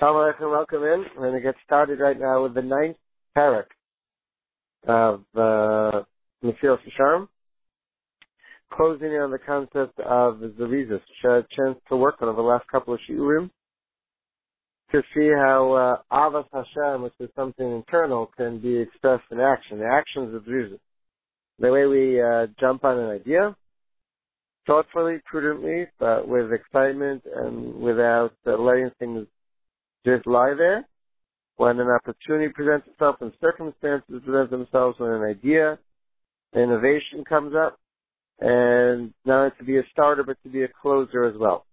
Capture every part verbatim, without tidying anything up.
Assalamu alaikum, welcome in. We're going to get started right now with the ninth parak of uh, Mesilas Yesharim, closing in on the concept of the Zerizus, which I had a chance to work on over the last couple of shiurim, to see how uh, Avas Hashem, which is something internal, can be expressed in action. The actions of Zerizus. The way we uh, jump on an idea, thoughtfully, prudently, but with excitement and without uh, letting things just lie there. When an opportunity presents itself, when circumstances present themselves, when an idea, an innovation comes up, and not only to be a starter, but to be a closer as well.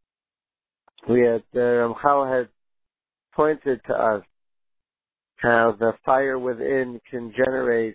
We had, uh, Ramchal had pointed to us how the fire within can generate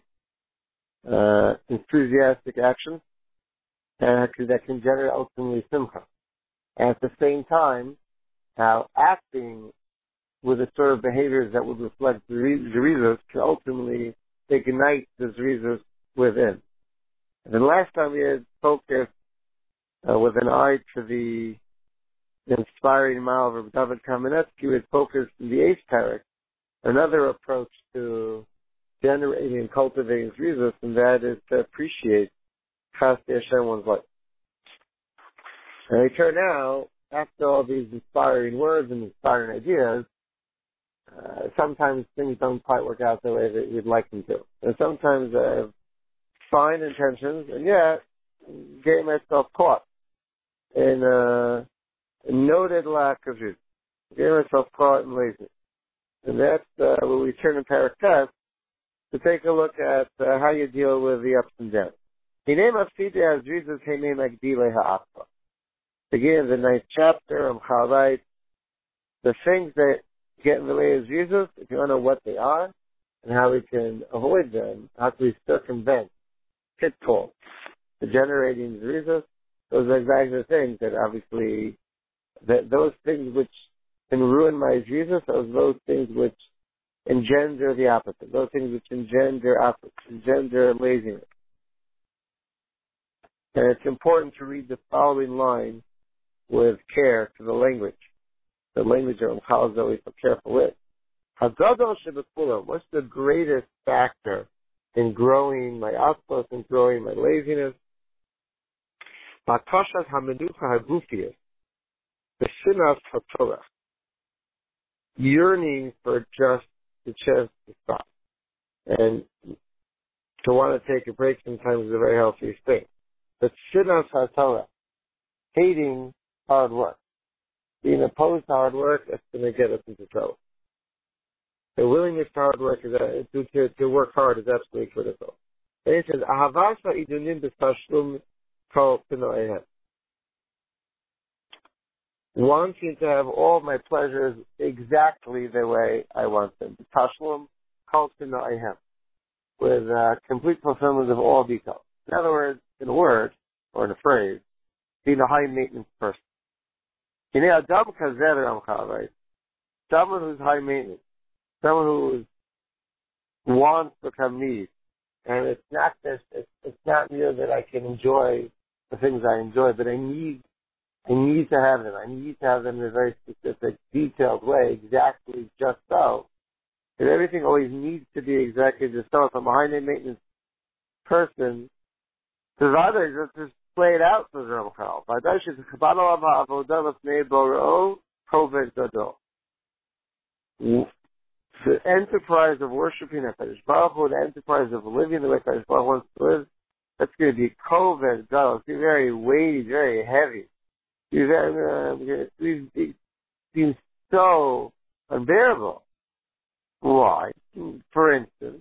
uh, enthusiastic action, and that can generate ultimately simcha. And at the same time, how acting with the sort of behaviors that would reflect the Zerizus can ultimately ignite the Zerizus within. And then last time we had focused uh, with an eye to the inspiring mile of David Kamenetsky, we had focused in the eighth parak, another approach to generating and cultivating Zerizus, and that is to appreciate Chasdei Hashem one's life. And we turn now, after all these inspiring words and inspiring ideas, uh, sometimes things don't quite work out the way that you'd like them to. And sometimes I have fine intentions, and yet getting myself caught in a, a noted lack of use. Getting myself caught in laziness. And that's uh, when we turn to Parak Tes to take a look at uh, how you deal with the ups and downs. Hinei mafside as Jesus hinei magdilei ha'aspa. Begin of the ninth chapter of Chavait. The things that get in the way of Jesus, if you want to know what they are and how we can avoid them, how can we circumvent pitfalls to generating Jesus, those are exactly the things that obviously, that those things which can ruin my Jesus are those things which engender the opposite, those things which engender opposite, engender laziness. And it's important to read the following line with care to the language. The language of Ramchal is always so careful with. Hagadol shebekulam, what's the greatest factor in growing my output and growing my laziness? Bakashat hamenucha hagufiyas, the shinas hatorah, yearning for just the chance to stop. And to want to take a break sometimes is a very healthy thing. But shinas hatorah, hating hard work. Being opposed to hard work, that's going to get us into trouble. The willingness to hard work is uh, to, to to work hard is absolutely critical. And it says, "Ahavasha idunim b'tashlum kol pinoehem." Wanting to have all my pleasures exactly the way I want them. B'tashlum kol pinoehem, with uh, complete fulfillment of all details. In other words, in a word or in a phrase, being a high maintenance person. You know, Adam Kazer Ramchal, right? Someone who's high maintenance, someone who wants to become me, and it's not this, it's, it's not mere that I can enjoy the things I enjoy, but I need, I need to have them. I need to have them in a very specific, detailed way, exactly just so. And everything always needs to be exactly just so. If I'm a high maintenance person, there's others that just play it out for Ramchal. The enterprise of worshiping HaKadosh Baruch Hu, the enterprise of living the way HaKadosh Baruch Hu wants to live, that's going to be koved gadol. It's going to be very weighty, very heavy. It's going to seem so unbearable. Why? For instance,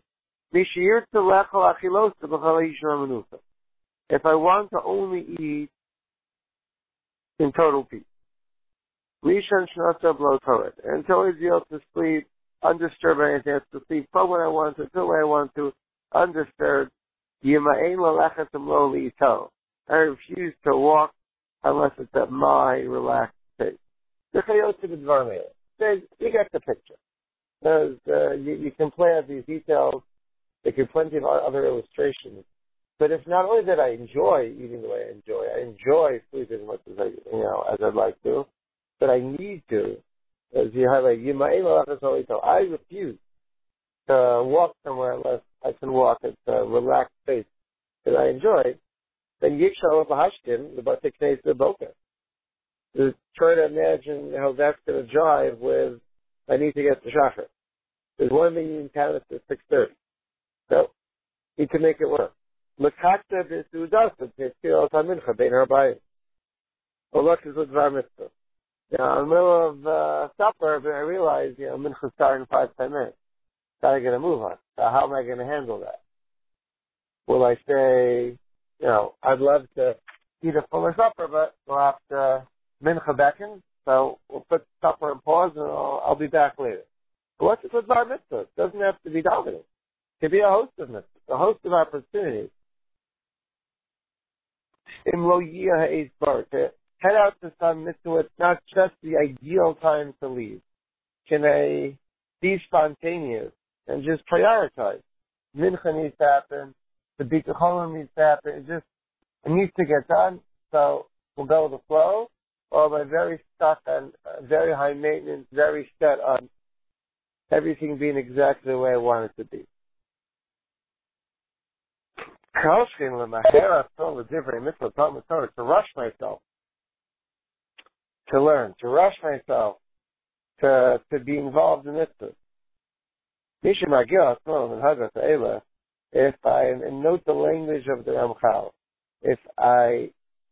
if I want to only eat in total peace, Lishan Shnasa blow Torah, and to always be able to sleep undisturbed by anything else, to sleep from when I want to, till when I want to, undisturbed. Yima'ein Lalachat Amlo Li'ito. I refuse to walk unless it's at my relaxed pace. The Chayot B'Dvar Me'eh. You get the picture. There's, uh, you, you can play out these details. There can be plenty of other illustrations. But it's not only that I enjoy eating the way I enjoy, I enjoy food as much as I, you know, as I'd like to, but I need to, as the you highlight, I refuse to walk somewhere unless I can walk at a relaxed pace that I enjoy, then Yikshal Bahashkin, the Batiknes the Boka. To try to imagine how that's going to jive with, I need to get to Shachar. There's one meeting in town at six thirty. So, he can make it work. L'kakta b'sudasa, t'eskil al-tamincha, bein harbayim. Well, look, it's a dvar mitzvah. Now, in the middle of uh, supper, I realize, you know, mincha starting in five, ten minutes. Gotta get a move on. So how am I going to handle that? Will I say, you know, I'd love to eat a fuller supper, but we'll have to mincha beckon, so we'll put supper on pause and I'll, I'll be back later. But what's it with bar mitzvah? It doesn't have to be dominant. It could be a host of mitzvahs, a host of opportunities. Imlo yiyah ha'ez bar, to head out to some mitzvah, it's not just the ideal time to leave. Can I be spontaneous and just prioritize? Mincha needs to happen, the bikucholim needs to happen, it just, it needs to get done, so we'll go with the flow, or am I very stuck and uh, very high maintenance, very set on everything being exactly the way I want it to be? To rush myself, to learn, to rush myself, to to be involved in it. If I, and note the language of the Ramchal, if I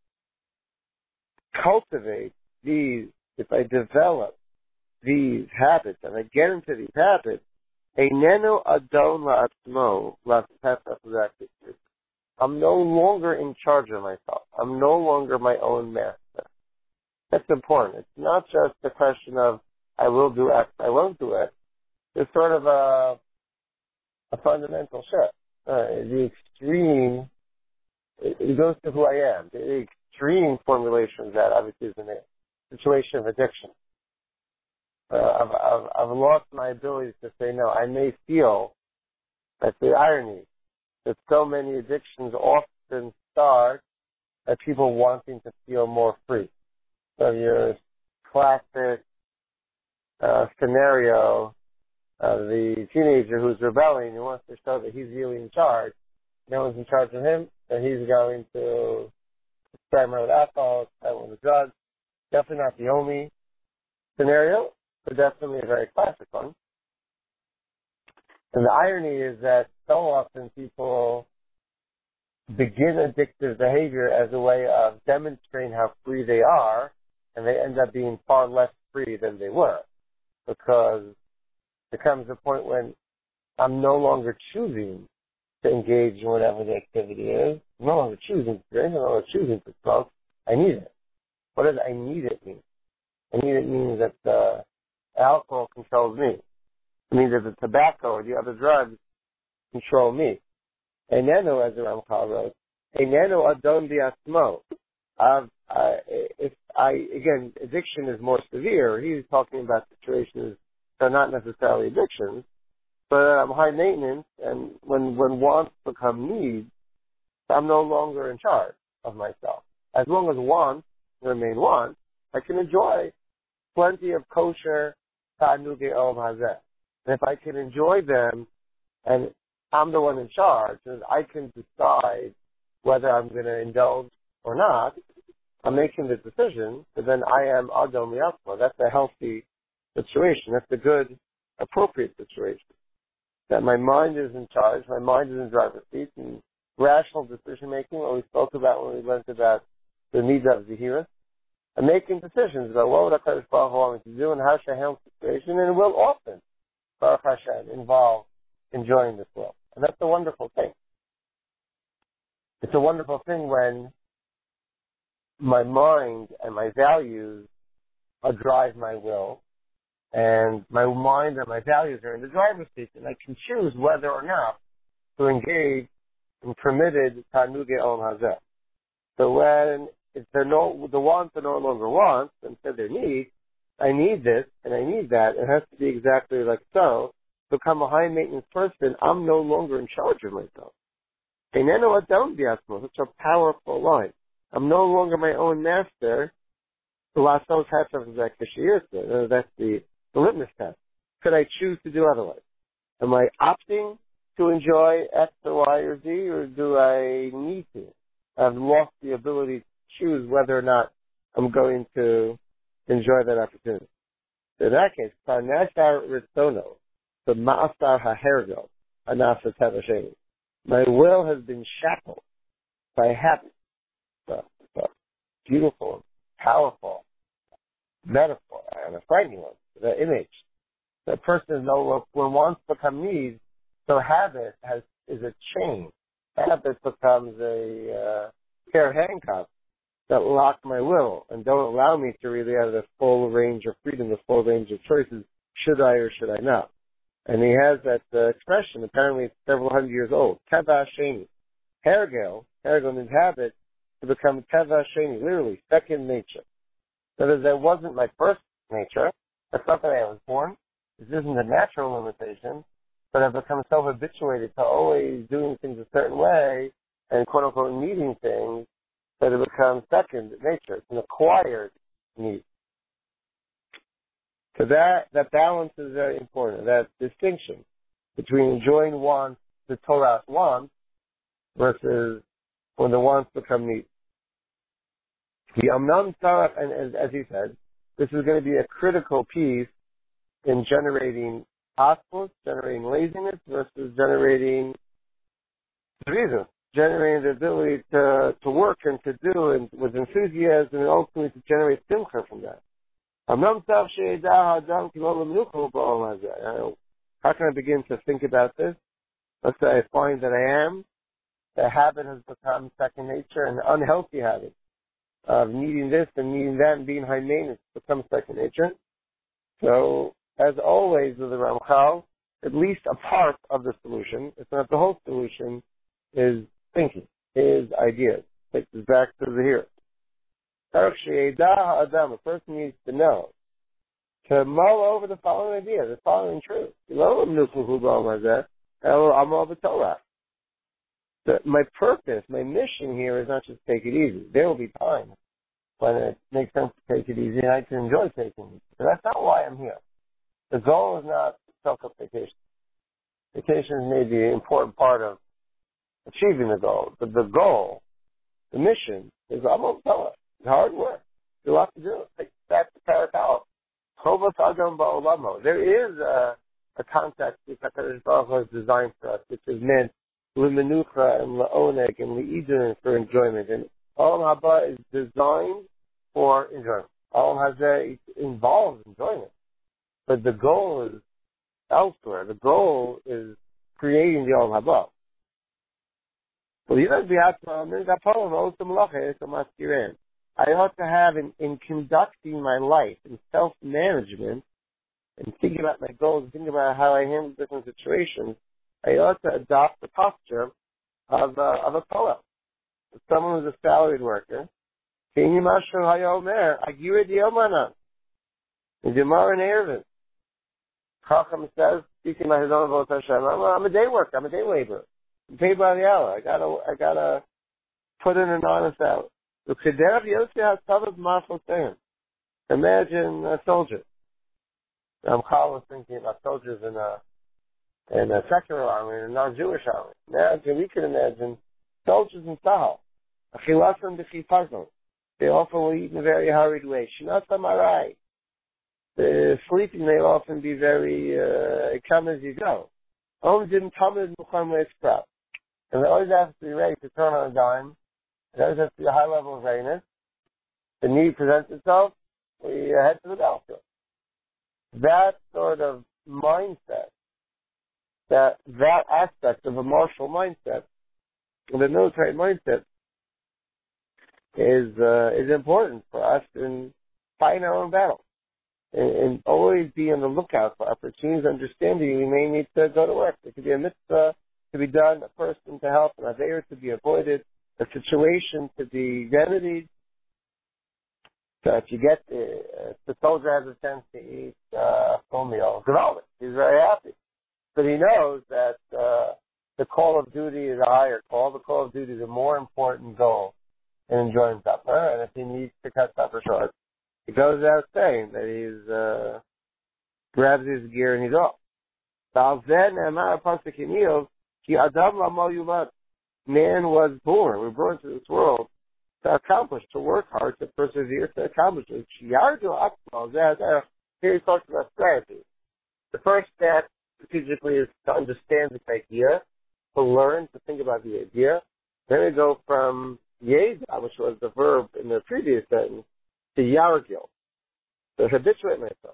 cultivate these, if I develop these habits, and I get into these habits, Einenu adon la'atzmo la'aseh. I'm no longer in charge of myself. I'm no longer my own master. That's important. It's not just a question of I will do X, I won't do X. It's sort of a a fundamental shift. Uh, the extreme, it, it goes to who I am. The extreme formulation of that obviously is in a situation of addiction. Uh, I've, I've, I've lost my ability to say no. I may feel, that's the irony, that so many addictions often start at people wanting to feel more free. So your classic uh, scenario of the teenager who's rebelling, who wants to show that he's really in charge, no one's in charge of him, and he's going to experiment with alcohol, experiment with drugs. Definitely not the only scenario, but definitely a very classic one. And the irony is that so often people begin addictive behavior as a way of demonstrating how free they are, and they end up being far less free than they were, because there comes a point when I'm no longer choosing to engage in whatever the activity is. I'm no longer choosing to drink. I'm no longer choosing to smoke. I need it. What does I need it mean? I need it means that the alcohol controls me. It means that the tobacco or the other drugs control me. Einenu, as the Ramchal wrote, Einenu adon bi'atzmo. If I, again, addiction is more severe. He's talking about situations that are not necessarily addictions, but I'm high maintenance, and when, when wants become needs, I'm no longer in charge of myself. As long as wants remain wants, I can enjoy plenty of kosher ta'anugei olam hazeh. And if I can enjoy them, and I'm the one in charge, and I can decide whether I'm going to indulge or not, I'm making the decision, but then I am adon li'atzmo. That's a healthy situation. That's a good, appropriate situation. That my mind is in charge, my mind is in driver's seat, and rational decision making, what we spoke about when we learned about the needs of Zehira, and making decisions about what would HaKadosh Baruch Hu want me to do and how should I handle the situation, and it will often, Baruch Hashem, involve enjoying this world. And that's a wonderful thing. It's a wonderful thing when my mind and my values uh, drive my will, and my mind and my values are in the driver's seat, and I can choose whether or not to engage in permitted ta'anugei olam hazeh. So when if they're no, the wants are no longer wants, instead they're needs, I need this and I need that, it has to be exactly like so. Become a high maintenance person, I'm no longer in charge of myself. Einenu adon bi'atzmo, such a powerful line. I'm no longer my own master. That's the the litmus test. Could I choose to do otherwise? Am I opting to enjoy X or Y or Z, or do I need to? I've lost the ability to choose whether or not I'm going to enjoy that opportunity. In that case, Parnasar Ritzono, the Ma'asar HaHergo, Anasa Tevasheni. My will has been shackled by habit. The, the beautiful, powerful metaphor, and a frightening one, the image. The person is no longer, when wants become needs, so habit has is a chain. Habit becomes a uh, pair of handcuffs that lock my will and don't allow me to really have the full range of freedom, the full range of choices, should I or should I not. And he has that uh, expression, apparently it's several hundred years old, Teva Sheni. Hergel, Hergel means habit, to become Teva Sheni, literally, second nature. So that wasn't my first nature. That's not that I was born. This isn't a natural limitation, but I've become so habituated to always doing things a certain way and quote unquote needing things that it becomes second nature. It's an acquired need. So that, that balance is very important. That distinction between enjoying wants, the Torah wants, versus when the wants become needs. The Amnam Sarach, and as, as he said, this is going to be a critical piece in generating osmos, generating laziness, versus generating reason, generating the ability to, to work and to do and with enthusiasm and ultimately to generate simcha from that. How can I begin to think about this? Let's say I find that I am, the habit has become second nature, an unhealthy habit of needing this and needing that and being high maintenance becomes second nature. So, as always with the Ramchal, at least a part of the solution, if not the whole solution, is thinking, is ideas. Takes us back to the here. A person needs to know, to mull over the following idea, the following truth. The, my purpose, my mission here is not just take it easy. There will be times when it makes sense to take it easy and I can enjoy taking it. But that's not why I'm here. The goal is not self-up vacation. Vacation may be an important part of achieving the goal, but the goal, the mission, is almost Torah. It's hard work. You have to do it. That's the parakal. There is a, a context that HaKadosh Baruch Hu has designed for us, which is meant l'menucha and l'oneg and l'idun for enjoyment. And Olam Haba is designed for enjoyment. Olam Hazeh involves enjoyment. But the goal is elsewhere. The goal is creating the Olam Haba. I ought to have, in, in conducting my life, in self-management, and thinking about my goals, and thinking about how I handle different situations, I ought to adopt the posture of, uh, of a Torah. Someone who's a salaried worker. In Gemara and Erevin, Chacham says, speaking about his own Avos Hashem, I'm, I'm a day worker, I'm a day laborer. I'm paid by the hour. I gotta, I gotta put in an honest hour. Imagine a soldier. I'm was thinking about soldiers in a in a secular army, in a non-Jewish army. Imagine, we can imagine soldiers in Sahel. They often will eat in a very hurried way. Shinasamarai. The sleeping may often be very uh, come as you go. And they always have to be ready to turn on a dime. There always has to be a high level of readiness. The need presents itself, we head to the battlefield. That sort of mindset, that that aspect of a martial mindset, the military mindset, is uh, is important for us in fighting our own battles. And, and always be on the lookout for opportunities, understanding we may need to go to work. It could be a mitzvah to be done, a person to help, an aveir to be avoided, a situation to be remedied. So if you get, uh, if the soldier has a chance to eat uh, full meal, Gewaldic, he's very happy. But he knows that uh, the call of duty is a higher call. The call of duty is a more important goal in enjoying supper. And if he needs to cut supper short, it goes without saying that he's uh, grabs his gear and he's off. Man was born, we were born into this world to accomplish, to work hard, to persevere, to accomplish it. Here he talks about strategy. The first step strategically is to understand this idea, to learn, to think about the idea. Then we go from yeda, which was the verb in the previous sentence, to yargil, to habituate myself.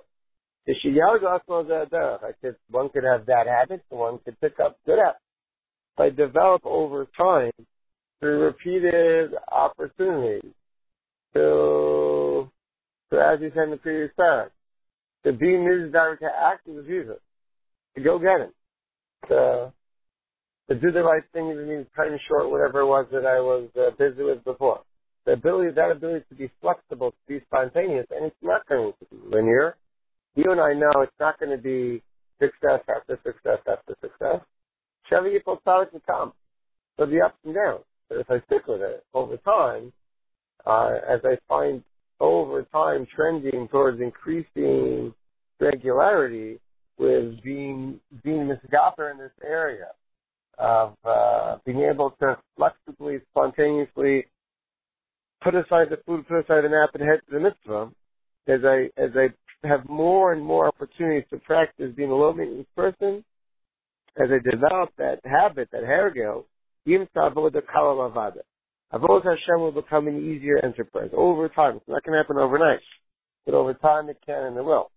I said one could have bad habits, and one could pick up good habits. I develop over time through repeated opportunities to, to as you said in the previous time, to be mizdar, to act as Jesus, to go get him, to, to do the right thing even means cutting short whatever it was that I was uh, busy with before. The ability, that ability to be flexible, to be spontaneous, and it's not going to be linear. You and I know it's not going to be success after success after success. Chevy Yipol Tzadik will come. There'll be ups and downs. But if I stick with it over time, uh, as I find over time trending towards increasing regularity with being being misgaper in this area of uh, being able to flexibly, spontaneously put aside the food, put aside the nap, and head to the mitzvah, as I as I have more and more opportunities to practice being a low maintenance person, as I develop that habit, that hergel, Yimsa Avoda Kala Lavada. Avodah Hashem will become an easier enterprise over time. It's not going to happen overnight, but over time it can and it will.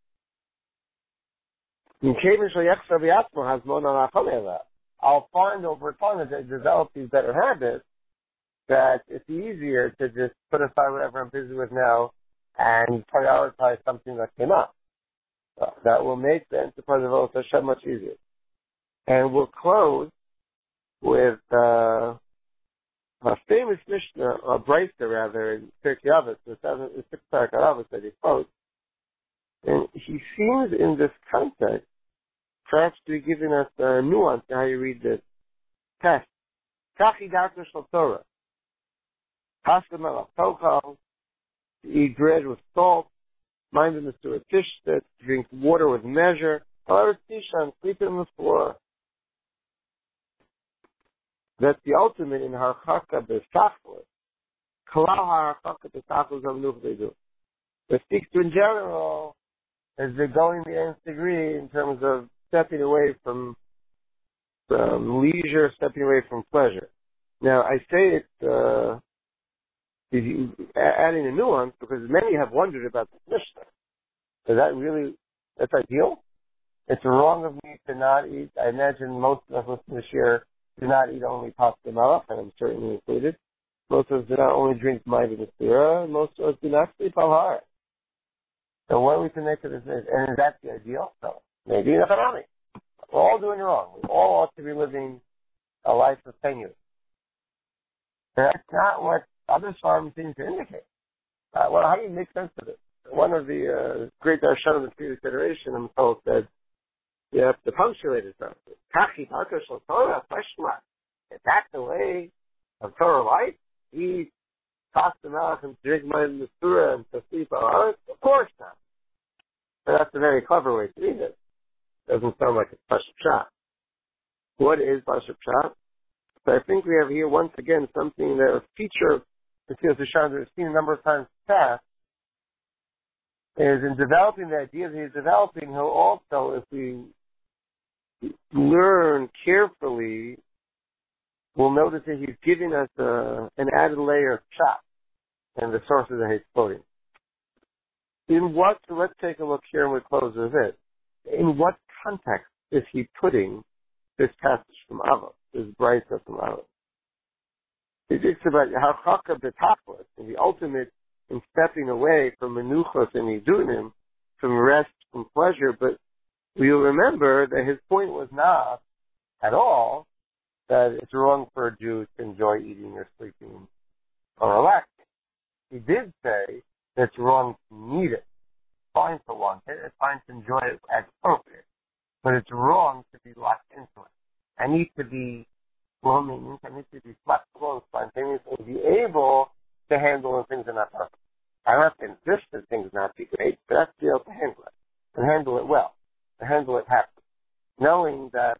I'll find over time as I develop these better habits that it's easier to just put aside whatever I'm busy with now and prioritize something that came up. So that will make the enterprise of Avodah Hashem much easier. And we'll close with uh, a famous Mishnah, a Brisa rather, in Pirkei Avos, the sixth Pirkei Avos that he quotes. And he seems in this context perhaps to be giving us a nuance to how you read this text. Kachi Darko Shel Torah. Pasta Melach Tochal, to eat bread with salt, mindedness to a fish, to drink water with measure, however, Tishan, sleep on the floor. That's the ultimate in Harchaka B'Sachlis. Kalal Harchaka B'Sachlis of Nuch they do. It speaks to in general as they're going the nth degree in terms of stepping away from, from leisure, stepping away from pleasure. Now, I say it, uh, adding a nuance because many have wondered about this Mishnah. Is that really, that's ideal? It's wrong of me to not eat. I imagine most of us listening this year do not eat only pasta malach, and I'm certainly included. Most of us do not only drink mayim v'sira, and most of us do not sleep al har. So what are we to make of this? And is that the ideal? No. Maybe in economy. We're all doing it wrong. We all ought to be living a life of tenure. That's not what other farms seem to indicate. Uh, well, how do you make sense of it? One of the uh, great Darshan of the previous generation, I'm told, said, you have to punctuate it something. Kachi Darko Shel Torah, Pashma. Is that the way of Torah life? Eat pasta malach and drink mayim v'sira and to sleep al haaretz? Of course not. But that's a very clever way to read it. Doesn't sound like it's Pashup Pshat. What is Pashup Pshat? So I think we have here once again something that a feature of the Tzilas V'Sharon that we've seen a number of times past is in developing the idea that he's developing, he'll also, if we learn carefully, we'll notice that he's giving us a, an added layer of pshat and the sources that he's quoting. In what, so let's take a look here and we'll close with it. In what context is he putting this passage from Avos, this Brisa from Avos? He thinks about how Chaka B'Tachlis, and the ultimate in stepping away from menuchos and idunim, from rest, from pleasure, but we'll remember that his point was not at all that it's wrong for a Jew to enjoy eating or sleeping or relaxing. He did say that it's wrong to need it. It's fine to want it, it's fine to enjoy it as appropriate, but it's wrong to be locked into it. I need to be well meaning, I need to be flexible and spontaneous and be able to handle when things are not perfect. I don't have to insist that things not be great, but I have to be able to handle it. and handle it well, and handle it happily, knowing that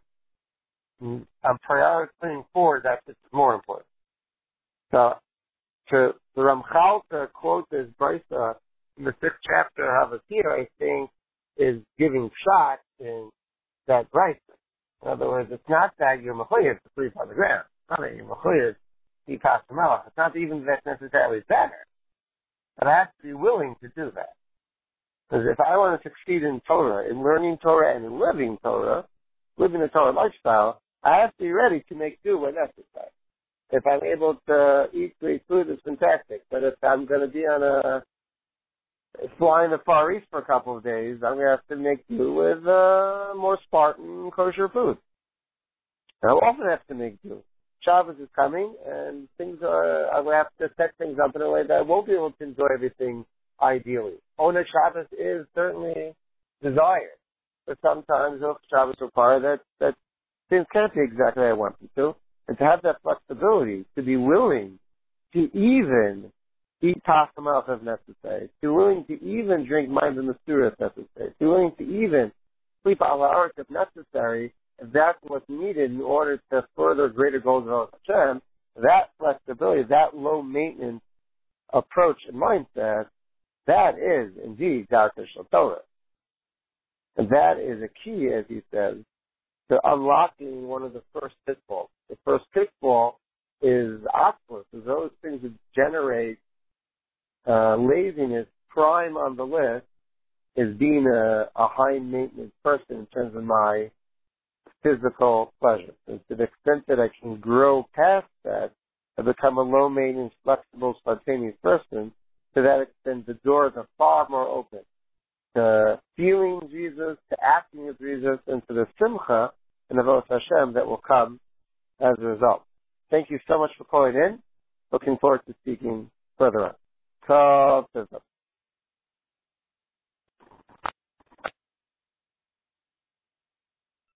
I'm prioritizing forward that it's more important. So, to the Ramchal to quote this Brisa in the sixth chapter of Havasir, I think, is giving shot in that Brisa. In other words, it's not that you're mechuyev to sleep on the ground. It's not that you're mechuyev to eat melech. It's not even that necessarily better. But I have to be willing to do that. Because if I want to succeed in Torah, in learning Torah and in living Torah, living the Torah lifestyle, I have to be ready to make do when necessary. If I'm able to eat great food, it's fantastic. But if I'm going to be on a fly in the Far East for a couple of days, I'm going to have to make do with uh, more Spartan kosher food. And I'll often have to make do. Shabbos is coming, and things are, I'm going to have to set things up in a way that I won't be able to enjoy everything ideally. Ona Shabbos is certainly desired. But sometimes if Shabbos require that, that things can't be exactly how I want them to. And to have that flexibility, to be willing to even eat tachamalach if necessary, to be willing to even drink mayim b'mesura if necessary, to be willing to even sleep al ha'aretz if necessary, if that's what's needed in order to further greater goals of Hashem, that flexibility, that low maintenance approach and mindset, that is indeed Darkei Shel Torah. And that is a key, as he says, to unlocking one of the first pitfalls. The first pitfall is atzlos, is those things that generate uh, laziness. Prime on the list is being a, a high maintenance person in terms of my physical pleasure. And to the extent that I can grow past that and become a low maintenance, flexible, spontaneous person, to that extent the doors are far more open to feeling Jesus, to acting as Jesus, and to the simcha and avodas Hashem that will come as a result. Thank you so much for calling in. Looking forward to speaking further on.